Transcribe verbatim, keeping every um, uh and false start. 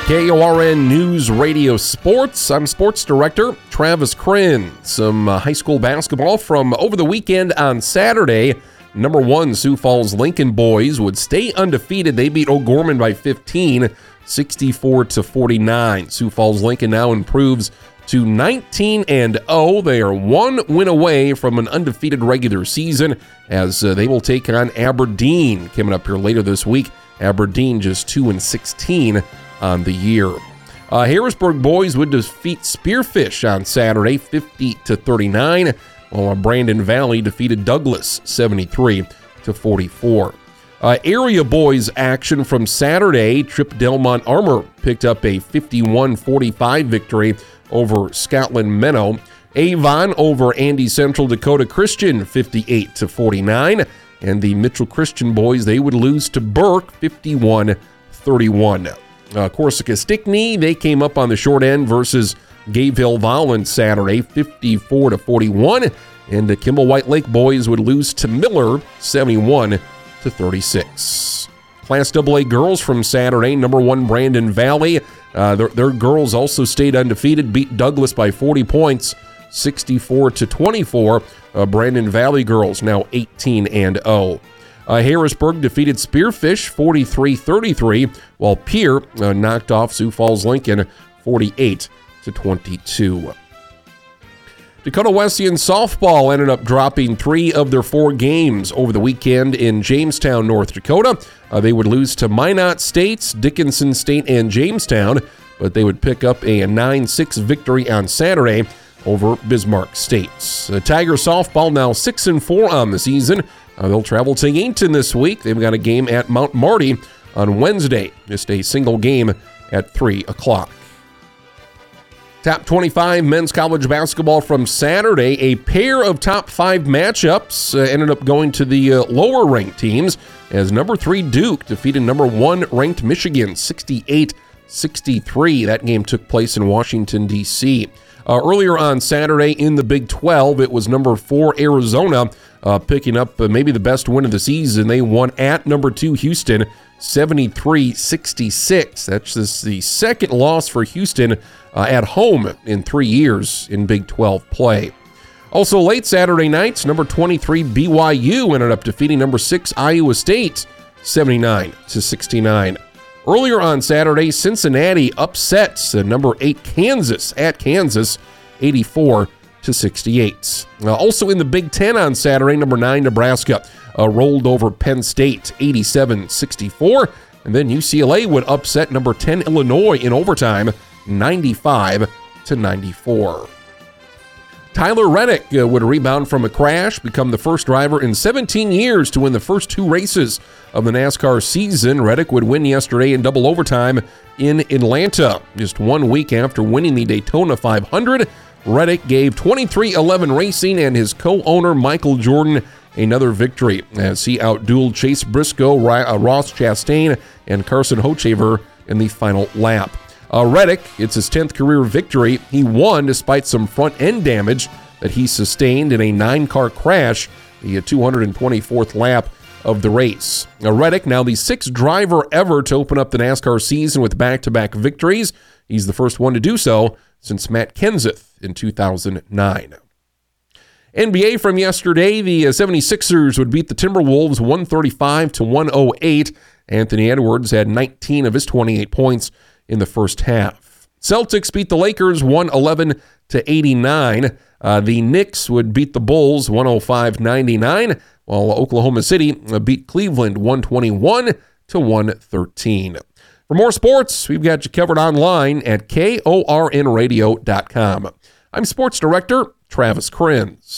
K O R N News Radio Sports. I'm Sports Director Travis Krenn. Some uh, high school basketball from over the weekend on Saturday. Number one, Sioux Falls Lincoln boys would stay undefeated. They beat O'Gorman by fifteen, sixty-four to forty-nine. Sioux Falls Lincoln now improves to nineteen and oh. They are one win away from an undefeated regular season as uh, they will take on Aberdeen coming up here later this week. Aberdeen just two and sixteen on the year. Uh, Harrisburg boys would defeat Spearfish on Saturday, fifty to thirty-nine, while Brandon Valley defeated Douglas, seventy-three to forty-four. Uh, area boys action from Saturday, Trip Delmont Armor picked up a fifty-one forty-five victory over Scotland Menno. Avon over Andy Central Dakota Christian, fifty-eight to forty-nine. And the Mitchell Christian boys, they would lose to Burke, fifty-one thirty-one. Uh, Corsica Stickney, they came up on the short end versus Gayville Volland Saturday, fifty-four to forty-one. And the Kimball White Lake boys would lose to Miller, seventy-one to thirty-six. Class double A girls from Saturday, number one Brandon Valley. Uh, their, their girls also stayed undefeated, beat Douglas by forty points, sixty-four to twenty-four. Uh, Brandon Valley girls now eighteen and oh. Uh, Harrisburg defeated Spearfish forty-three thirty-three, while Pierre uh, knocked off Sioux Falls Lincoln forty-eight to twenty-two. Dakota Wesleyan softball ended up dropping three of their four games over the weekend in Jamestown, North Dakota. Uh, they would lose to Minot State, Dickinson State, and Jamestown, but they would pick up a nine six victory on Saturday over Bismarck State. Uh, Tiger softball now six and four on the season. Uh, they'll travel to Yankton this week. They've got a game at Mount Marty on Wednesday. Just a single game at three o'clock. Top twenty-five men's college basketball from Saturday. A pair of top five matchups uh, ended up going to the uh, lower-ranked teams as number three Duke defeated number one ranked Michigan sixty-eight sixty-three. That game took place in Washington, D C Uh, earlier on Saturday in the Big twelve, it was number four Arizona uh, picking up uh, maybe the best win of the season. They won at number two Houston, seventy-three sixty-six. That's just the second loss for Houston uh, at home in three years in Big twelve play. Also late Saturday night, number twenty-three B Y U ended up defeating number six Iowa State, seventy-nine to sixty-nine. Earlier on Saturday, Cincinnati upsets uh, number eight Kansas at Kansas, eighty-four to sixty-eight. Uh, also in the Big Ten on Saturday, number nine Nebraska uh, rolled over Penn State, eighty-seven sixty-four. And then U C L A would upset number ten Illinois in overtime, ninety-five to ninety-four. Tyler Reddick uh, would rebound from a crash, become the first driver in seventeen years to win the first two races of the NASCAR season. Reddick would win yesterday in double overtime in Atlanta. Just one week after winning the Daytona five hundred, Reddick gave twenty-three eleven Racing and his co-owner Michael Jordan another victory as he outdueled Chase Briscoe, Ross Chastain, and Carson Hochevar in the final lap. Uh, Reddick, it's his tenth career victory. He won despite some front-end damage that he sustained in a nine-car crash, the two hundred twenty-fourth lap of the race. Now, Reddick, now the sixth driver ever to open up the NASCAR season with back-to-back victories. He's the first one to do so since Matt Kenseth in two thousand nine. N B A from yesterday, the seventy-sixers would beat the Timberwolves one thirty-five to one oh eight. Anthony Edwards had nineteen of his twenty-eight points in the first half. Celtics beat the Lakers one eleven to eighty-nine. Uh, the Knicks would beat the Bulls one oh five ninety-nine, while Oklahoma City beat Cleveland one twenty-one to one thirteen. For more sports, we've got you covered online at K O R N radio dot com. I'm Sports Director Travis Krenz.